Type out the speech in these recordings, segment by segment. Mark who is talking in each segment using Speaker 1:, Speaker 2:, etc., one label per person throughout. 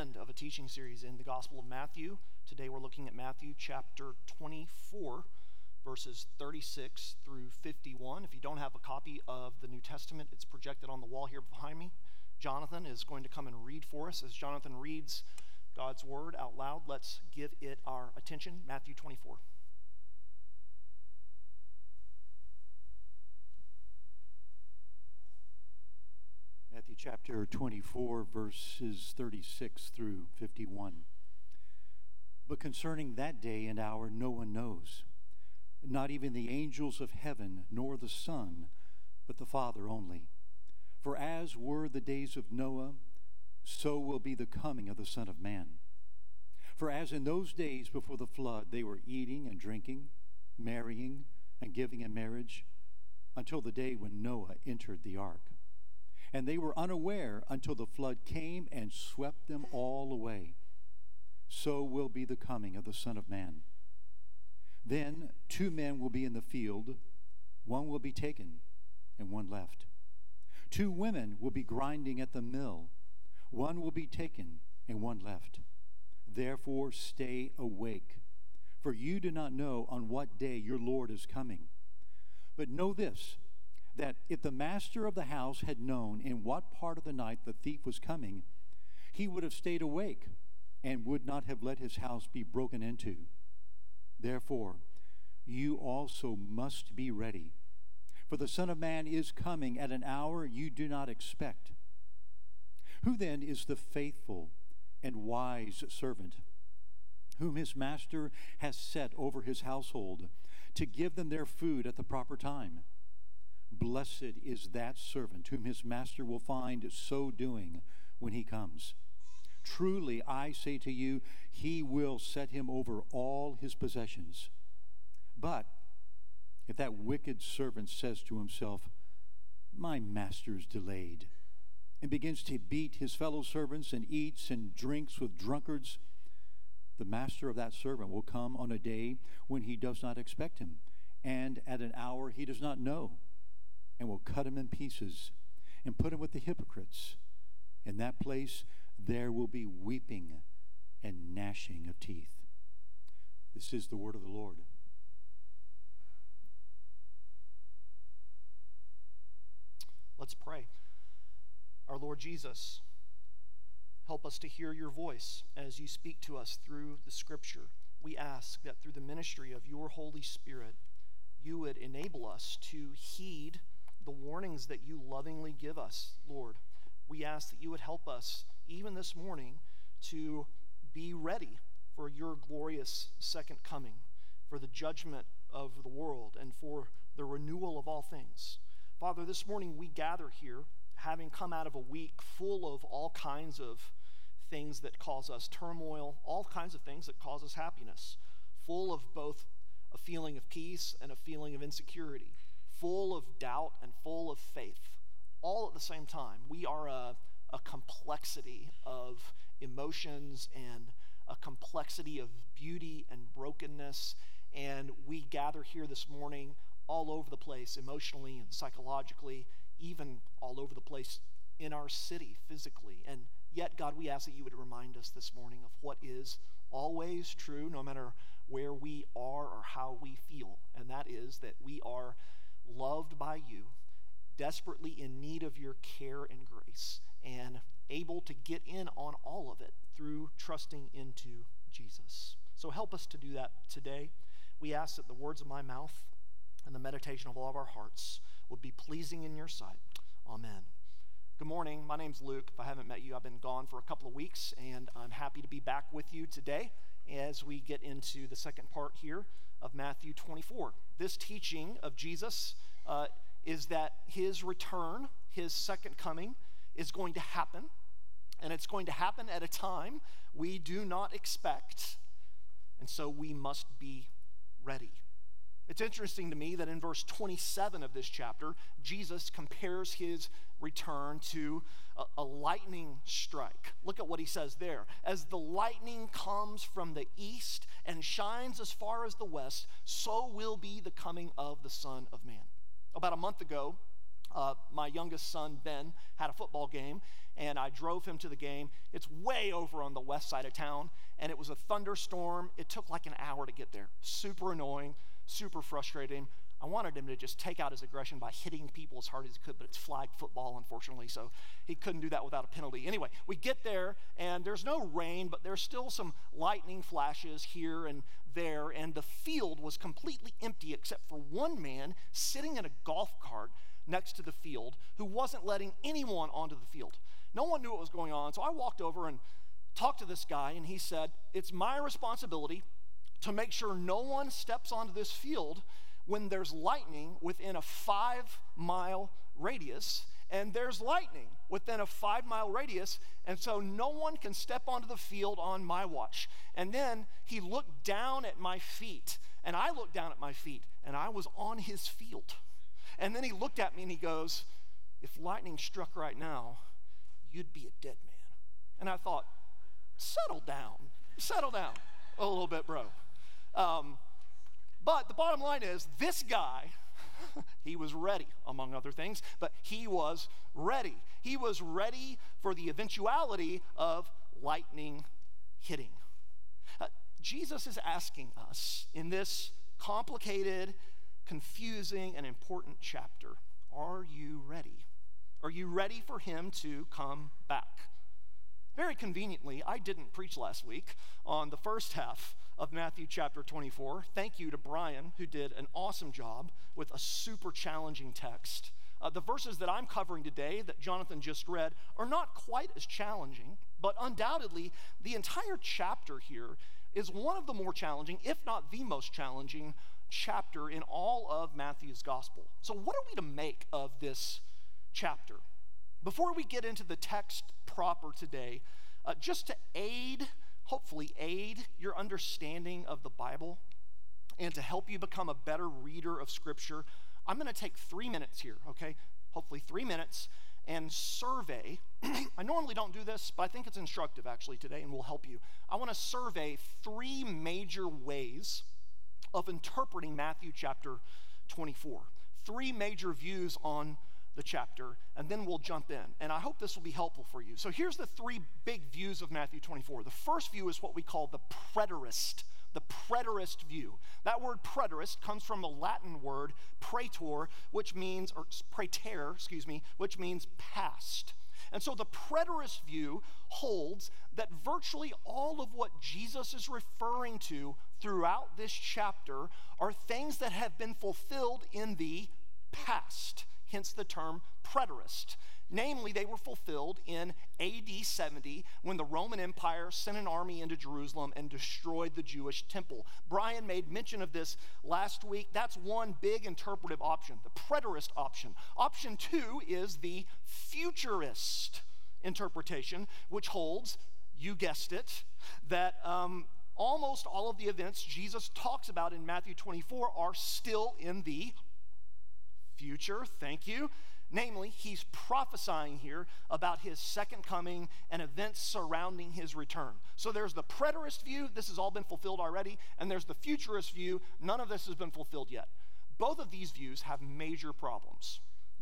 Speaker 1: end of a teaching series in the Gospel of Matthew. Today we're looking at Matthew chapter 24, verses 36 through 51. If you don't have a copy of the New Testament, it's projected on the wall here behind me. Jonathan is going to come and read for us. As Jonathan reads God's word out loud, let's give it our attention. Matthew 24.
Speaker 2: Matthew chapter 24, verses 36 through 51. But concerning that day and hour no one knows, not even the angels of heaven, nor the Son, but the Father only. For as were the days of Noah, so will be the coming of the Son of Man. For as in those days before the flood they were eating and drinking, marrying and giving in marriage, until the day when Noah entered the ark. And they were unaware until the flood came and swept them all away. So will be the coming of the Son of Man. Then 2 men will be in the field, one will be taken and one left. 2 women will be grinding at the mill, one will be taken and one left. Therefore stay awake, for you do not know on what day your Lord is coming. But know this, that if the master of the house had known in what part of the night the thief was coming, he would have stayed awake and would not have let his house be broken into. Therefore, you also must be ready, for the Son of Man is coming at an hour you do not expect. Who then is the faithful and wise servant, whom his master has set over his household to give them their food at the proper time? Blessed is that servant whom his master will find so doing when he comes. Truly, I say to you, he will set him over all his possessions. But if that wicked servant says to himself, my master's delayed, and begins to beat his fellow servants and eats and drinks with drunkards, the master of that servant will come on a day when he does not expect him, and at an hour he does not know, and will cut him in pieces and put him with the hypocrites. In that place there will be weeping and gnashing of teeth. This is the word of the Lord.
Speaker 1: Let's pray. Our Lord Jesus, help us to hear your voice as you speak to us through the Scripture. We ask that through the ministry of your Holy Spirit, you would enable us to heed the warnings that you lovingly give us, Lord. We ask that you would help us, even this morning, to be ready for your glorious second coming, for the judgment of the world, and for the renewal of all things. Father, this morning we gather here, having come out of a week full of all kinds of things that cause us turmoil, all kinds of things that cause us happiness, full of both a feeling of peace and a feeling of insecurity, full of doubt and full of faith, all at the same time. We are a complexity of emotions and a complexity of beauty and brokenness, and we gather here this morning all over the place, emotionally and psychologically, even all over the place in our city physically. And yet, God, we ask that you would remind us this morning of what is always true, no matter where we are or how we feel, and that is that we are loved by you, desperately in need of your care and grace, and able to get in on all of it through trusting into Jesus. So help us to do that today. We ask that the words of my mouth and the meditation of all of our hearts would be pleasing in your sight. Amen. Good morning. My name's Luke. If I haven't met you, I've been gone for a couple of weeks, and I'm happy to be back with you today as we get into the second part here of Matthew 24. This teaching of Jesus is that his return, his second coming, is going to happen, and it's going to happen at a time we do not expect, and so we must be ready. It's interesting to me that in verse 27 of this chapter, Jesus compares his return to a lightning strike. Look at what he says there. As the lightning comes from the east and shines as far as the west, so will be the coming of the Son of Man. About a month ago, my youngest son, Ben, had a football game, and I drove him to the game. It's way over on the west side of town, and it was a thunderstorm. It took like an hour to get there. Super annoying, super frustrating. I wanted him to just take out his aggression by hitting people as hard as he could, but it's flag football, unfortunately, so he couldn't do that without a penalty. Anyway, we get there, and there's no rain, but there's still some lightning flashes here and there, and the field was completely empty except for one man sitting in a golf cart next to the field who wasn't letting anyone onto the field. No one knew what was going on, so I walked over and talked to this guy, and he said, it's my responsibility to make sure no one steps onto this field when there's lightning within a 5-mile radius, and there's lightning within a 5-mile radius, and so no one can step onto the field on my watch. And then he looked down at my feet, and I looked down at my feet, and I was on his field. And then he looked at me and he goes, if lightning struck right now, you'd be a dead man. And I thought, settle down a little bit, bro. But the bottom line is, this guy, he was ready, among other things, but he was ready. He was ready for the eventuality of lightning hitting. Jesus is asking us in this complicated, confusing, and important chapter, are you ready? Are you ready for him to come back? Very conveniently, I didn't preach last week on the first half of Matthew chapter 24. Thank you to Brian, who did an awesome job with a super challenging text. The verses that I'm covering today that Jonathan just read are not quite as challenging, but undoubtedly the entire chapter here is one of the more challenging, if not the most challenging chapter in all of Matthew's gospel. So what are we to make of this chapter? Before we get into the text proper today, just to hopefully aid your understanding of the Bible and to help you become a better reader of Scripture, I'm going to take 3 minutes here, okay? Hopefully 3 minutes, and survey. I normally don't do this, but I think it's instructive actually today and will help you. I want to survey 3 major ways of interpreting Matthew chapter 24. 3 major views on the chapter, and then we'll jump in. And I hope this will be helpful for you. So here's the 3 big views of Matthew 24. The first view is what we call the preterist view. That word preterist comes from the Latin word praetor, which means past. And so the preterist view holds that virtually all of what Jesus is referring to throughout this chapter are things that have been fulfilled in the past. Hence the term preterist. Namely, they were fulfilled in AD 70 when the Roman Empire sent an army into Jerusalem and destroyed the Jewish temple. Brian made mention of this last week. That's one big interpretive option, the preterist option. Option 2 is the futurist interpretation, which holds, you guessed it, that almost all of the events Jesus talks about in Matthew 24 are still in the future. Thank you. Namely, he's prophesying here about his second coming and events surrounding his return. So there's the preterist view, this has all been fulfilled already, and there's the futurist view, none of this has been fulfilled yet. Both of these views have major problems,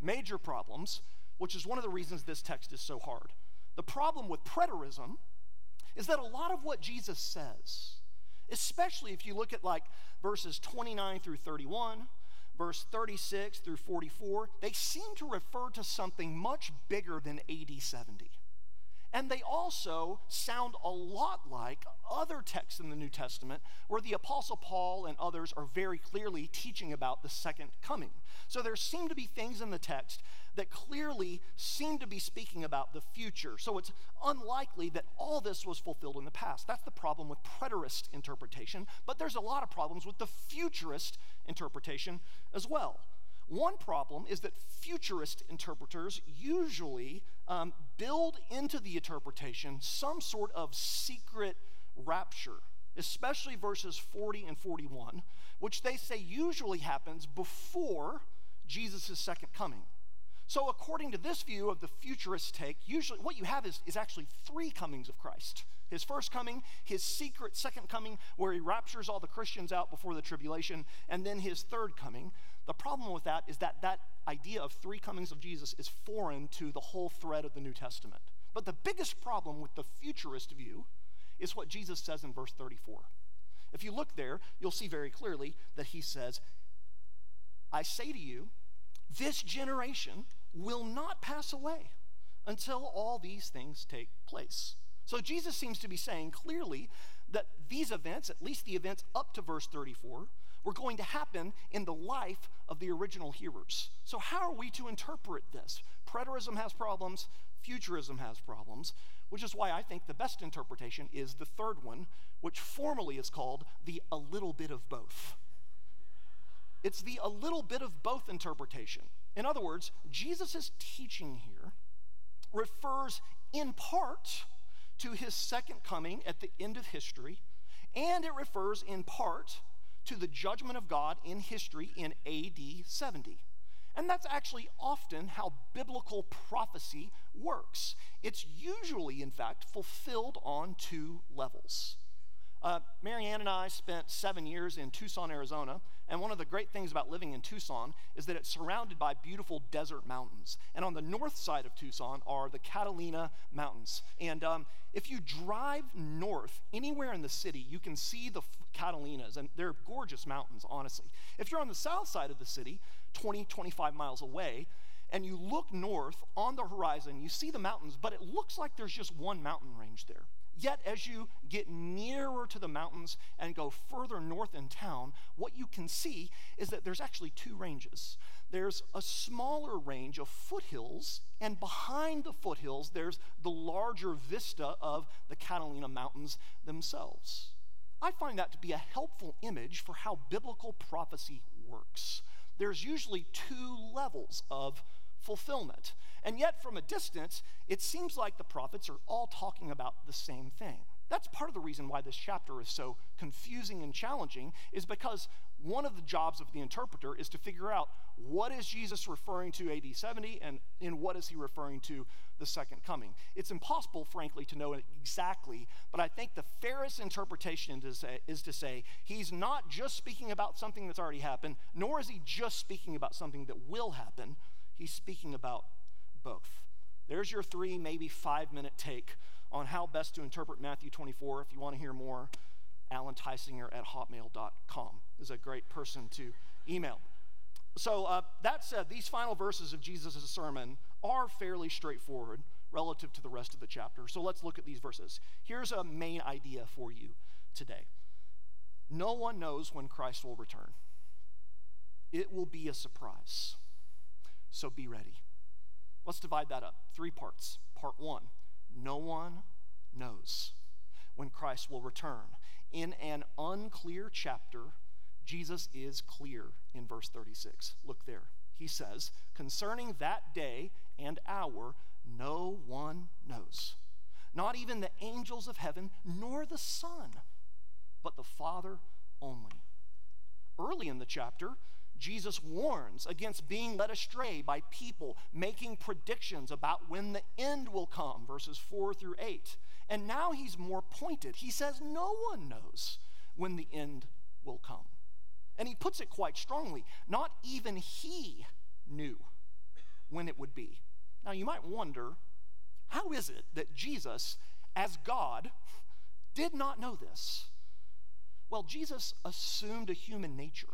Speaker 1: which is one of the reasons this text is so hard. The problem with preterism is that a lot of what Jesus says, especially if you look at like verses 29 through 31, verse 36 through 44, they seem to refer to something much bigger than AD 70. And they also sound a lot like other texts in the New Testament where the Apostle Paul and others are very clearly teaching about the second coming. So there seem to be things in the text that clearly seem to be speaking about the future. So it's unlikely that all this was fulfilled in the past. That's the problem with preterist interpretation, but there's a lot of problems with the futurist interpretation as well. One problem is that futurist interpreters usually build into the interpretation some sort of secret rapture, especially verses 40 and 41, which they say usually happens before Jesus' second coming. So according to this view of the futurist take, usually what you have is actually 3 comings of Christ. His first coming, his secret second coming, where he raptures all the Christians out before the tribulation, and then his third coming. The problem with that is that idea of 3 comings of Jesus is foreign to the whole thread of the New Testament. But the biggest problem with the futurist view is what Jesus says in verse 34. If you look there, you'll see very clearly that he says, I say to you, this generation will not pass away until all these things take place. So Jesus seems to be saying clearly that these events, at least the events up to verse 34, were going to happen in the life of the original hearers. So how are we to interpret this? Preterism has problems, futurism has problems, which is why I think the best interpretation is the third one, which formally is called the a little bit of both. It's the a little bit of both interpretation. In other words, Jesus' teaching here refers in part to his second coming at the end of history, and it refers in part to the judgment of God in history in AD 70. And that's actually often how biblical prophecy works. It's usually, in fact, fulfilled on two levels. Marianne and I spent 7 years in Tucson, Arizona, and one of the great things about living in Tucson is that it's surrounded by beautiful desert mountains. And on the north side of Tucson are the Catalina Mountains. And if you drive north anywhere in the city, you can see the Catalinas, and they're gorgeous mountains, honestly. If you're on the south side of the city, 20, 25 miles away, and you look north on the horizon, you see the mountains, but it looks like there's just one mountain range there. Yet as you get nearer to the mountains and go further north in town, what you can see is that there's actually two ranges. There's a smaller range of foothills, and behind the foothills, there's the larger vista of the Catalina Mountains themselves. I find that to be a helpful image for how biblical prophecy works. There's usually two levels of fulfillment. And yet, from a distance, it seems like the prophets are all talking about the same thing. That's part of the reason why this chapter is so confusing and challenging, is because one of the jobs of the interpreter is to figure out what is Jesus referring to AD 70 and in what is he referring to the second coming. It's impossible, frankly, to know it exactly, but I think the fairest interpretation is to say he's not just speaking about something that's already happened, nor is he just speaking about something that will happen. He's speaking about both. There's your 3, maybe 5-minute take on how best to interpret Matthew 24. If you want to hear more, Alan Tysinger at hotmail.com is a great person to email. So that said, these final verses of Jesus' sermon are fairly straightforward relative to the rest of the chapter. So let's look at these verses. Here's a main idea for you today. No one knows when Christ will return. It will be a surprise. So be ready. Let's divide that up. 3 parts. Part 1, no one knows when Christ will return. In an unclear chapter, Jesus is clear in verse 36. Look there. He says, concerning that day and hour, no one knows. Not even the angels of heaven, nor the Son, but the Father only. Early in the chapter, Jesus warns against being led astray by people making predictions about when the end will come, verses 4 through 8. And now he's more pointed. He says no one knows when the end will come. And he puts it quite strongly. Not even he knew when it would be. Now you might wonder, how is it that Jesus, as God, did not know this? Well, Jesus assumed a human nature.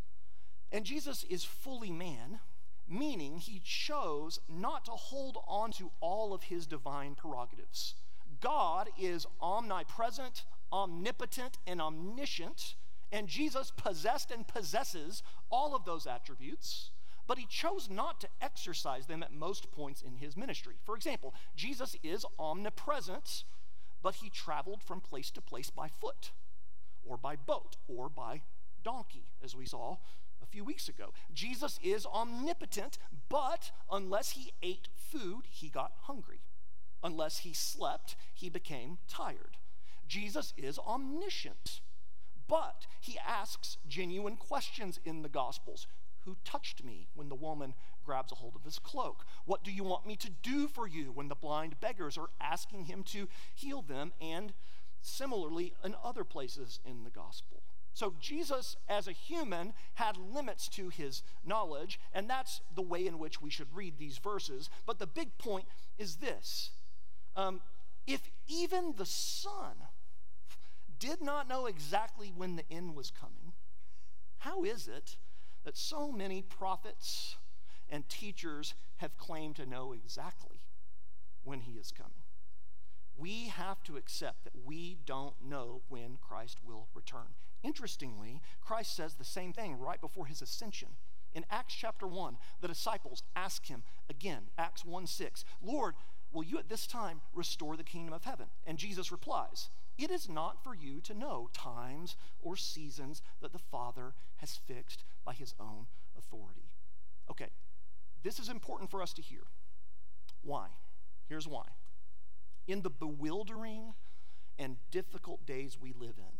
Speaker 1: And Jesus is fully man, meaning he chose not to hold on to all of his divine prerogatives. God is omnipresent, omnipotent, and omniscient, and Jesus possessed and possesses all of those attributes, but he chose not to exercise them at most points in his ministry. For example, Jesus is omnipresent, but he traveled from place to place by foot, or by boat, or by donkey, as we saw a few weeks ago. Jesus is omnipotent, but unless he ate food, he got hungry. Unless he slept, he became tired. Jesus is omniscient, but he asks genuine questions in the Gospels. Who touched me? When the woman grabs a hold of his cloak. What do you want me to do for you? When the blind beggars are asking him to heal them, and similarly in other places in the Gospel. So Jesus, as a human, had limits to his knowledge, and that's the way in which we should read these verses. But the big point is this. If even the Son did not know exactly when the end was coming, how is it that so many prophets and teachers have claimed to know exactly when he is coming? We have to accept that we don't know when Christ will return. Interestingly, Christ says the same thing right before his ascension. In Acts chapter 1, the disciples ask him again, Acts 1:6, Lord, will you at this time restore the kingdom of heaven? And Jesus replies, it is not for you to know times or seasons that the Father has fixed by his own authority. Okay, this is important for us to hear. Why? Here's why. In the bewildering and difficult days we live in,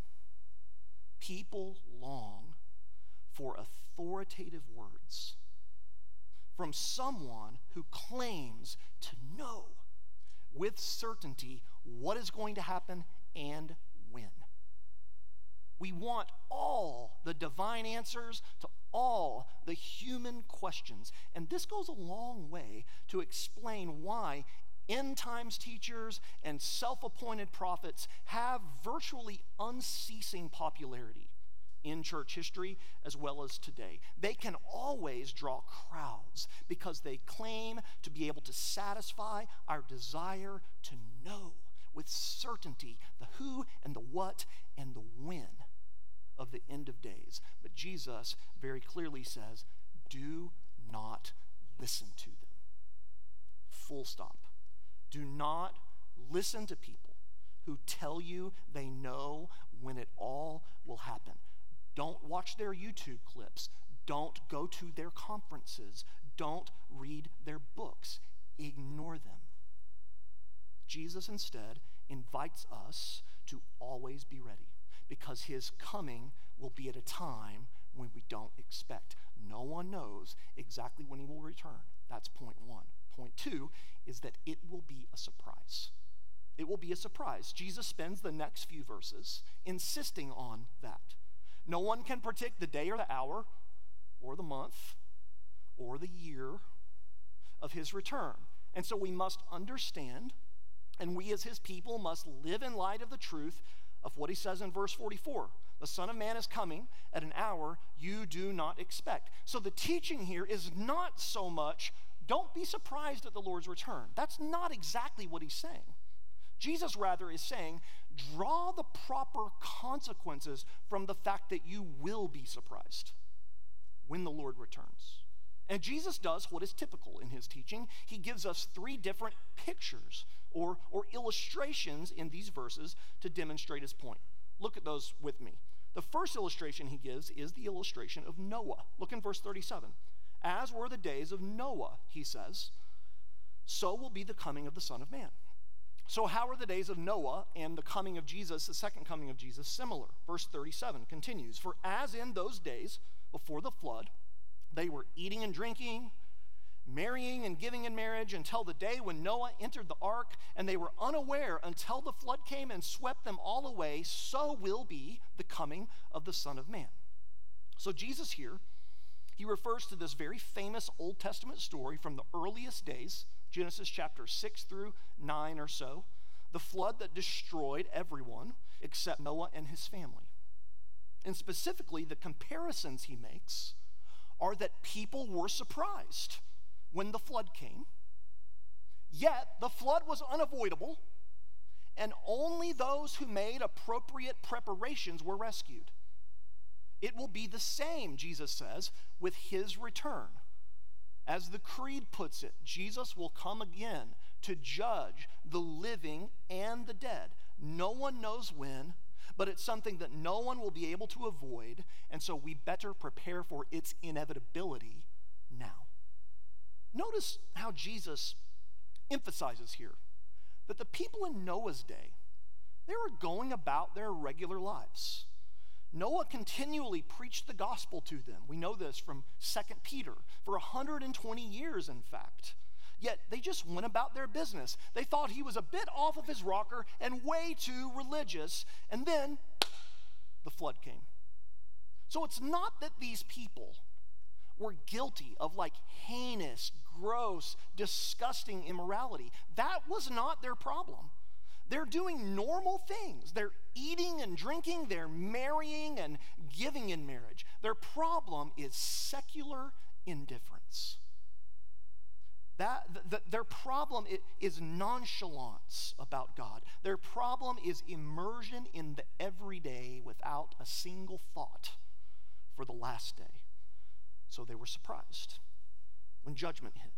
Speaker 1: people long for authoritative words from someone who claims to know with certainty what is going to happen and when. We want all the divine answers to all the human questions. And this goes a long way to explain why end times teachers and self-appointed prophets have virtually unceasing popularity in church history as well as today. They can always draw crowds because they claim to be able to satisfy our desire to know with certainty the who and the what and the when of the end of days. But Jesus very clearly says, do not listen to them. Full stop. Do not listen to people who tell you they know when it all will happen. Don't watch their YouTube clips. Don't go to their conferences. Don't read their books. Ignore them. Jesus instead invites us to always be ready because his coming will be at a time when we don't expect. No one knows exactly when he will return. That's point one. Point two is that it will be a surprise. It will be a surprise. Jesus spends the next few verses insisting on that. No one can predict the day or the hour or the month or the year of his return. And so we must understand, and we as his people must live in light of the truth of what he says in verse 44. The Son of Man is coming at an hour you do not expect. So the teaching here is not so much, don't be surprised at the Lord's return. That's not exactly what he's saying. Jesus rather is saying, draw the proper consequences from the fact that you will be surprised when the Lord returns. And Jesus does what is typical in his teaching. He gives us three different pictures or illustrations in these verses to demonstrate his point. Look at those with me. The first illustration he gives is the illustration of Noah. Look in verse 37. As were the days of Noah, he says, so will be the coming of the Son of Man. So how are the days of Noah and the coming of Jesus, the second coming of Jesus, similar? Verse 37 continues, for as in those days before the flood, they were eating and drinking, marrying and giving in marriage until the day when Noah entered the ark, and they were unaware until the flood came and swept them all away, so will be the coming of the Son of Man. So Jesus here, he refers to this very famous Old Testament story from the earliest days, Genesis chapter 6 through 9 or so, the flood that destroyed everyone except Noah and his family. And specifically, the comparisons he makes are that people were surprised when the flood came, yet the flood was unavoidable, and only those who made appropriate preparations were rescued. It will be the same, Jesus says, with his return. As the Creed puts it, Jesus will come again to judge the living and the dead. No one knows when, but it's something that no one will be able to avoid, and so we better prepare for its inevitability now. Notice how Jesus emphasizes here that the people in Noah's day, they were going about their regular lives. Noah continually preached the gospel to them. We know this from 2 Peter, for 120 years, in fact. Yet they just went about their business. They thought he was a bit off of his rocker and way too religious, and then the flood came. So it's not that these people were guilty of like heinous, gross, disgusting immorality. That was not their problem. They're doing normal things. They're eating and drinking. They're marrying and giving in marriage. Their problem is secular indifference. Their problem is nonchalance about God. Their problem is immersion in the everyday without a single thought for the last day. So they were surprised when judgment hit.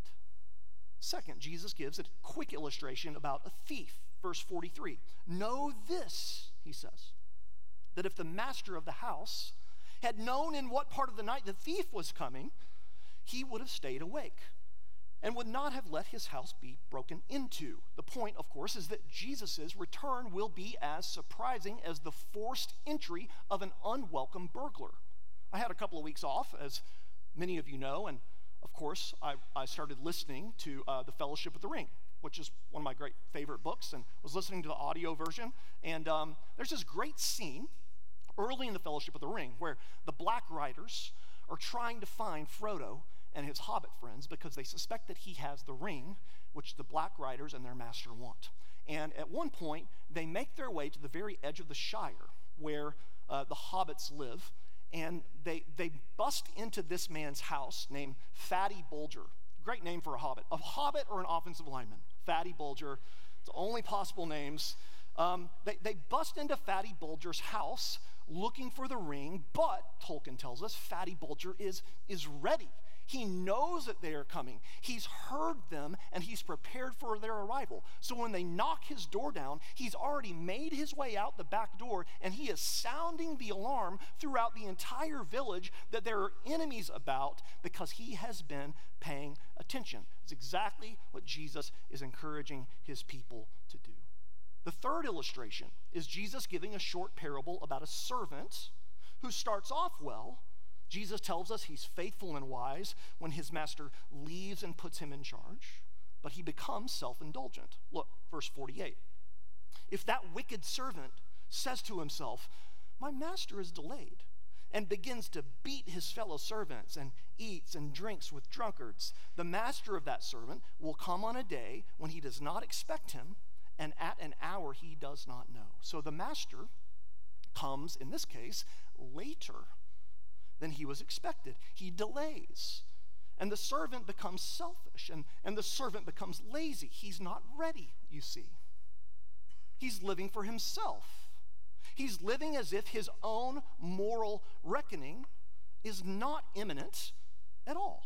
Speaker 1: Second, Jesus gives a quick illustration about a thief. Verse 43, know this, he says, that if the master of the house had known in what part of the night the thief was coming, he would have stayed awake and would not have let his house be broken into. The point, of course, is that Jesus' return will be as surprising as the forced entry of an unwelcome burglar. I had a couple of weeks off, as many of you know, and of course, I started listening to The Fellowship of the Ring, which is one of my great favorite books, and was listening to the audio version. And there's this great scene early in The Fellowship of the Ring where the Black Riders are trying to find Frodo and his Hobbit friends because they suspect that he has the ring, which the Black Riders and their master want. And at one point, they make their way to the very edge of the Shire where the Hobbits live, and they bust into this man's house named Fatty Bulger. Great name for a hobbit or an offensive lineman. Fatty Bulger, it's the only possible names. They bust into Fatty Bulger's house looking for the ring, but Tolkien tells us Fatty Bulger is ready. He knows that they are coming. He's heard them, and he's prepared for their arrival. So when they knock his door down, he's already made his way out the back door, and he is sounding the alarm throughout the entire village that there are enemies about because he has been paying attention. It's exactly what Jesus is encouraging his people to do. The third illustration is Jesus giving a short parable about a servant who starts off well. Jesus tells us he's faithful and wise when his master leaves and puts him in charge, but he becomes self-indulgent. Look, verse 48. If that wicked servant says to himself, my master is delayed, and begins to beat his fellow servants and eats and drinks with drunkards, the master of that servant will come on a day when he does not expect him, and at an hour he does not know. So the master comes, in this case, later than he was expected. He delays. And the servant becomes selfish, and the servant becomes lazy. He's not ready, you see. He's living for himself. He's living as if his own moral reckoning is not imminent at all.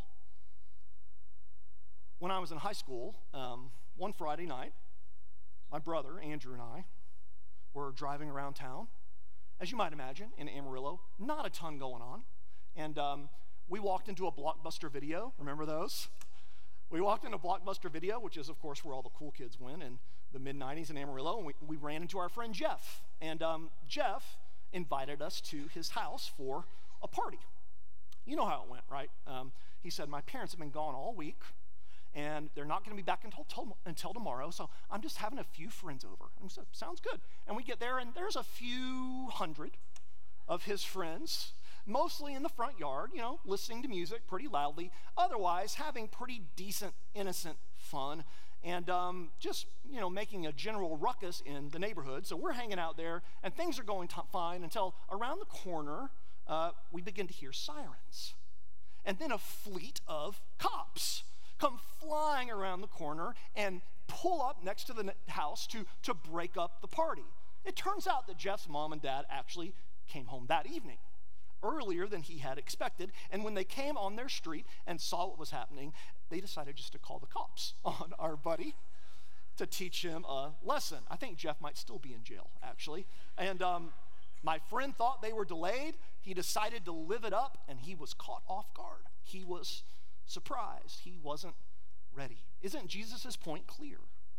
Speaker 1: When I was in high school, one Friday night, my brother, Andrew, and I were driving around town. As you might imagine, in Amarillo, not a ton going on. And we walked into a Blockbuster Video. Remember those? We walked into Blockbuster Video, which is, of course, where all the cool kids went in the mid-'90s in Amarillo. And we ran into our friend Jeff. And Jeff invited us to his house for a party. You know how it went, right? He said, my parents have been gone all week, and they're not going to be back until tomorrow, so I'm just having a few friends over. And we said, sounds good. And we get there, and there's a few hundred of his friends, mostly in the front yard, listening to music pretty loudly, otherwise having pretty decent, innocent fun, and just, making a general ruckus in the neighborhood. So we're hanging out there, and things are going fine until around the corner, we begin to hear sirens. And then a fleet of cops come flying around the corner and pull up next to the house to break up the party. It turns out that Jeff's mom and dad actually came home that evening, earlier than he had expected, and when they came on their street and saw what was happening, they decided just to call the cops on our buddy to teach him a lesson. I think Jeff might still be in jail, actually. And my friend thought they were delayed. He decided to live it up, and he was caught off guard. He was surprised. He wasn't ready. Isn't Jesus' point clear?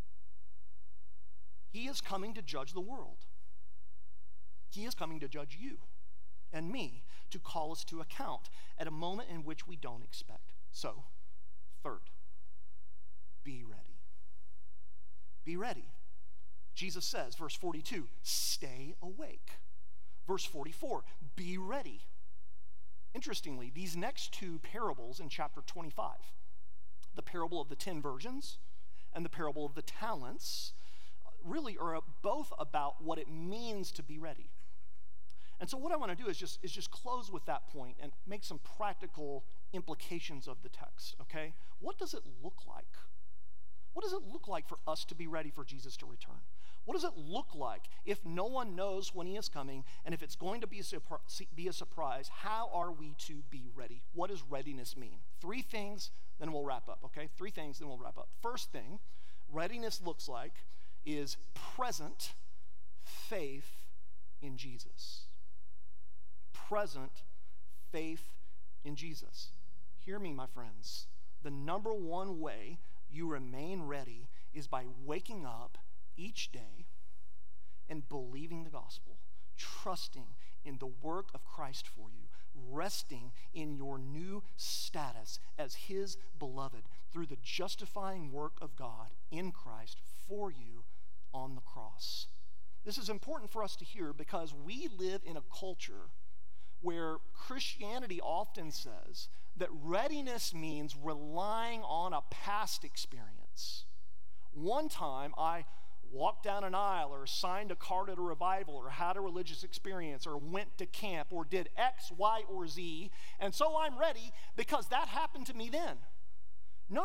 Speaker 1: He is coming to judge the world. He is coming to judge you and me, to call us to account at a moment in which we don't expect. So, third, be ready. Be ready. Jesus says, verse 42, stay awake. Verse 44, be ready. Interestingly, these next two parables in chapter 25, the parable of the 10 virgins and the parable of the talents, really are both about what it means to be ready. And so what I want to do is just close with that point and make some practical implications of the text, okay? What does it look like? What does it look like for us to be ready for Jesus to return? What does it look like if no one knows when he is coming, and if it's going to be a surprise, how are we to be ready? What does readiness mean? 3 things, then we'll wrap up, okay? 3 things, then we'll wrap up. First thing, readiness looks like is present faith in Jesus. Present faith in Jesus. Hear me, my friends. The number one way you remain ready is by waking up each day and believing the gospel, trusting in the work of Christ for you, resting in your new status as his beloved through the justifying work of God in Christ for you on the cross. This is important for us to hear because we live in a culture where Christianity often says that readiness means relying on a past experience. One time I walked down an aisle or signed a card at a revival or had a religious experience or went to camp or did X, Y, or Z, and so I'm ready because that happened to me then. No.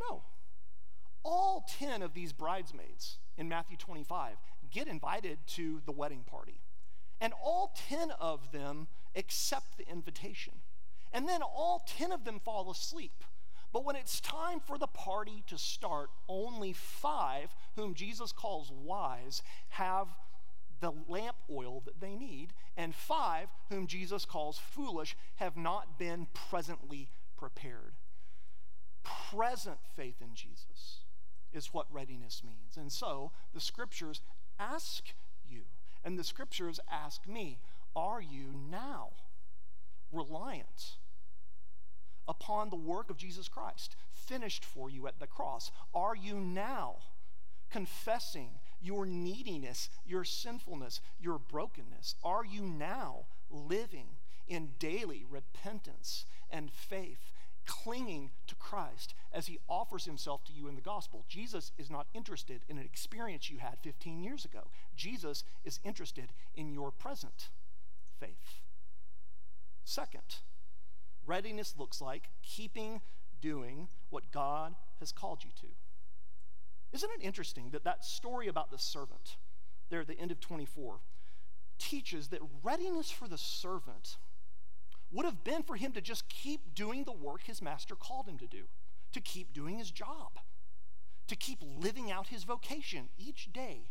Speaker 1: All 10 of these bridesmaids in Matthew 25 get invited to the wedding party. And all 10 of them accept the invitation. And then all 10 of them fall asleep. But when it's time for the party to start, only 5, whom Jesus calls wise, have the lamp oil that they need, and 5, whom Jesus calls foolish, have not been presently prepared. Present faith in Jesus is what readiness means. And so the scriptures ask you, and the scriptures ask me, are you now reliant upon the work of Jesus Christ finished for you at the cross? Are you now confessing your neediness, your sinfulness, your brokenness? Are you now living in daily repentance and faith, clinging to Christ as he offers himself to you in the gospel? Jesus is not interested in an experience you had 15 years ago. Jesus is interested in your present faith. Second, readiness looks like keeping doing what God has called you to. Isn't it interesting that story about the servant there at the end of 24 teaches that readiness for the servant would have been for him to just keep doing the work his master called him to do, to keep doing his job, to keep living out his vocation each day.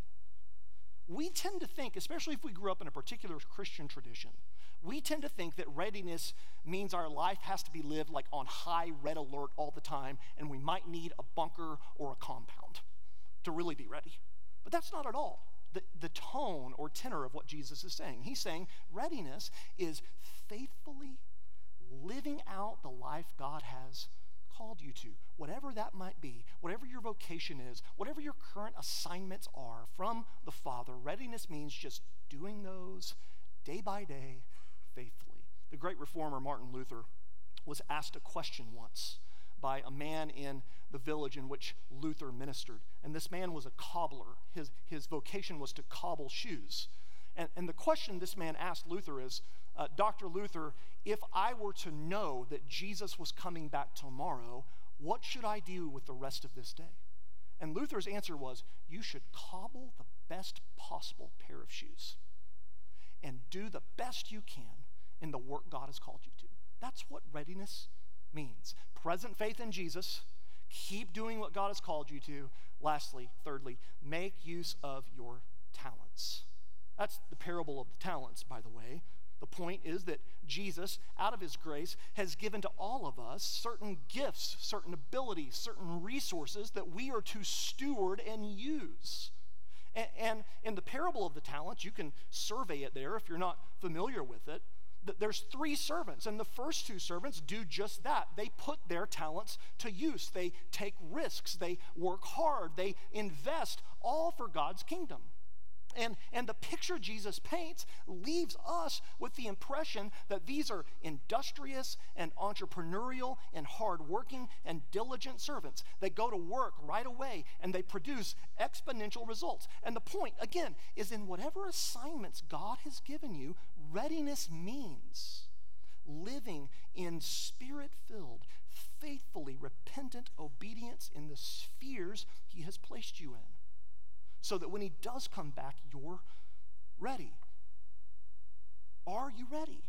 Speaker 1: We tend to think, especially if we grew up in a particular Christian tradition, we tend to think that readiness means our life has to be lived like on high red alert all the time, and we might need a bunker or a compound to really be ready. But that's not at all the tone or tenor of what Jesus is saying. He's saying readiness is faithfully living out the life God has called you to, whatever that might be, whatever your vocation is, whatever your current assignments are from the Father. Readiness means just doing those day by day faithfully. The great reformer Martin Luther was asked a question once by a man in the village in which Luther ministered. And this man was a cobbler. His vocation was to cobble shoes. And the question this man asked Luther is, Dr. Luther, if I were to know that Jesus was coming back tomorrow, what should I do with the rest of this day? And Luther's answer was, you should cobble the best possible pair of shoes and do the best you can in the work God has called you to. That's what readiness means. Present faith in Jesus, keep doing what God has called you to. Lastly, thirdly, make use of your talents. That's the parable of the talents, by the way. The point is that Jesus, out of his grace, has given to all of us certain gifts, certain abilities, certain resources that we are to steward and use. And in the parable of the talents, you can survey it there if you're not familiar with it. There's 3 servants, and the first 2 servants do just that. They put their talents to use. They take risks. They work hard. They invest, all for God's kingdom. And the picture Jesus paints leaves us with the impression that these are industrious and entrepreneurial and hardworking and diligent servants. They go to work right away and they produce exponential results. And the point, again, is in whatever assignments God has given you, readiness means living in spirit-filled, faithfully repentant obedience in the spheres he has placed you in, so that when he does come back, you're ready. Are you ready?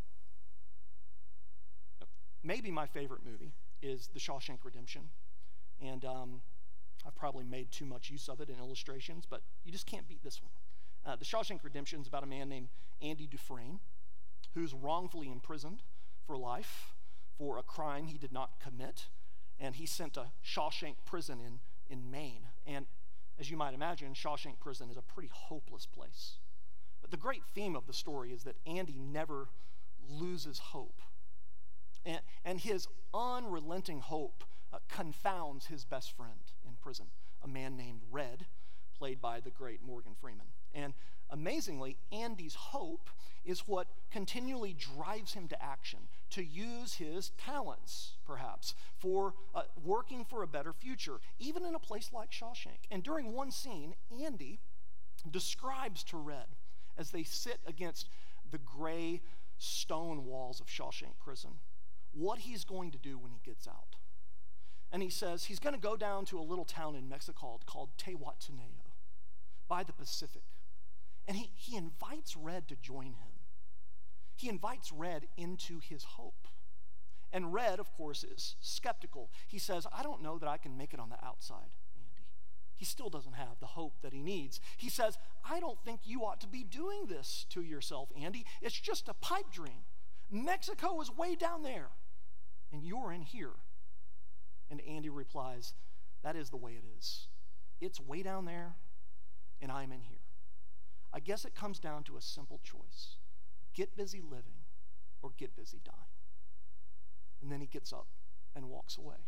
Speaker 1: Maybe my favorite movie is The Shawshank Redemption, and I've probably made too much use of it in illustrations, but you just can't beat this one. The Shawshank Redemption is about a man named Andy Dufresne, who's wrongfully imprisoned for life for a crime he did not commit, and he's sent to Shawshank Prison in Maine. And as you might imagine, Shawshank Prison is a pretty hopeless place. But the great theme of the story is that Andy never loses hope. And his unrelenting hope confounds his best friend in prison, a man named Red, played by the great Morgan Freeman. And amazingly, Andy's hope is what continually drives him to action, to use his talents, perhaps, for working for a better future, even in a place like Shawshank. And during one scene, Andy describes to Red, as they sit against the gray stone walls of Shawshank Prison, what he's going to do when he gets out. And he says he's going to go down to a little town in Mexico called Tehuantepec by the Pacific. And he invites Red to join him. He invites Red into his hope. And Red, of course, is skeptical. He says, I don't know that I can make it on the outside, Andy. He still doesn't have the hope that he needs. He says, I don't think you ought to be doing this to yourself, Andy. It's just a pipe dream. Mexico is way down there, and you're in here. And Andy replies, that is the way it is. It's way down there, and I'm in here. I guess it comes down to a simple choice. Get busy living or get busy dying. And then he gets up and walks away.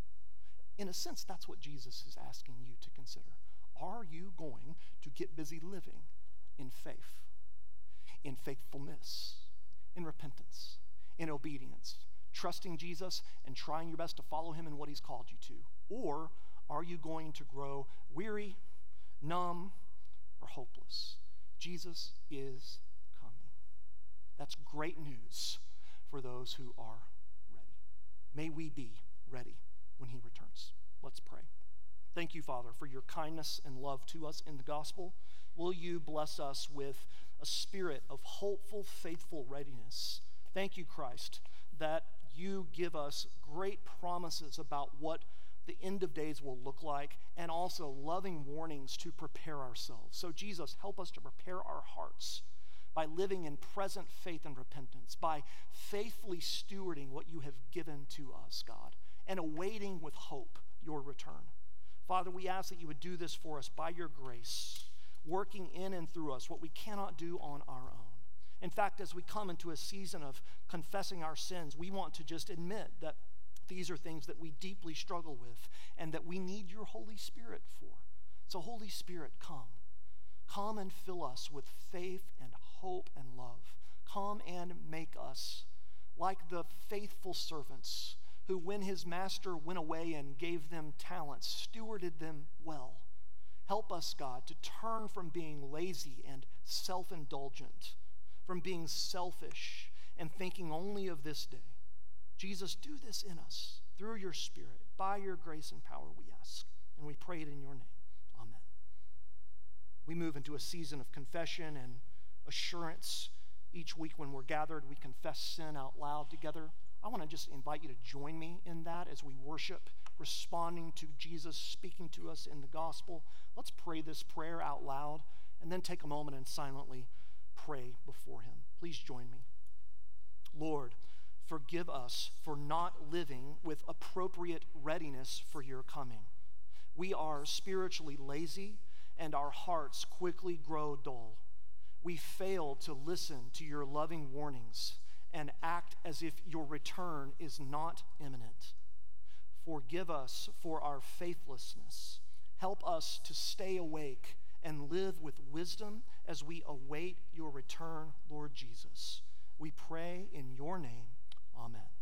Speaker 1: In a sense, that's what Jesus is asking you to consider. Are you going to get busy living in faith, in faithfulness, in repentance, in obedience, trusting Jesus and trying your best to follow him in what he's called you to? Or are you going to grow weary, numb, or hopeless? Jesus is coming. That's great news for those who are ready. May we be ready when he returns. Let's pray. Thank you, Father, for your kindness and love to us in the gospel. Will you bless us with a spirit of hopeful, faithful readiness? Thank you, Christ, that you give us great promises about what the end of days will look like, and also loving warnings to prepare ourselves. So Jesus, help us to prepare our hearts by living in present faith and repentance, by faithfully stewarding what you have given to us, God, and awaiting with hope your return. Father, we ask that you would do this for us by your grace, working in and through us what we cannot do on our own. In fact, as we come into a season of confessing our sins, we want to just admit that these are things that we deeply struggle with and that we need your Holy Spirit for. So Holy Spirit, come. Come and fill us with faith and hope and love. Come and make us like the faithful servants who, when his master went away and gave them talents, stewarded them well. Help us, God, to turn from being lazy and self-indulgent, from being selfish and thinking only of this day. Jesus, do this in us through your Spirit. By your grace and power we ask, and we pray it in your name. Amen. We move into a season of confession and assurance. Each week when we're gathered, we confess sin out loud together. I want to just invite you to join me in that as we worship, responding to Jesus speaking to us in the gospel. Let's pray this prayer out loud and then take a moment and silently pray before him. Please join me. Lord, forgive us for not living with appropriate readiness for your coming. We are spiritually lazy and our hearts quickly grow dull. We fail to listen to your loving warnings and act as if your return is not imminent. Forgive us for our faithlessness. Help us to stay awake and live with wisdom as we await your return, Lord Jesus. We pray in your name. Amen.